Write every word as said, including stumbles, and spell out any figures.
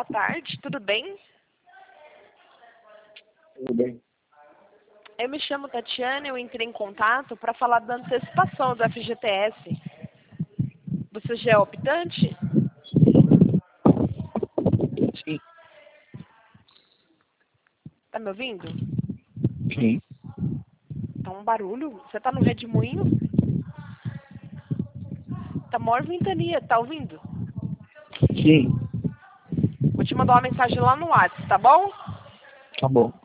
tarde, tudo bem? Tudo bem. Eu me chamo Tatiana, eu entrei em contato para falar da antecipação do F G T S. Você já é optante? Sim. Tá me ouvindo? Sim. Tá um barulho? Você tá no redemoinho? Tá maior ventania, tá ouvindo? Sim. Vou te mandar uma mensagem lá no WhatsApp, tá bom? Tá bom.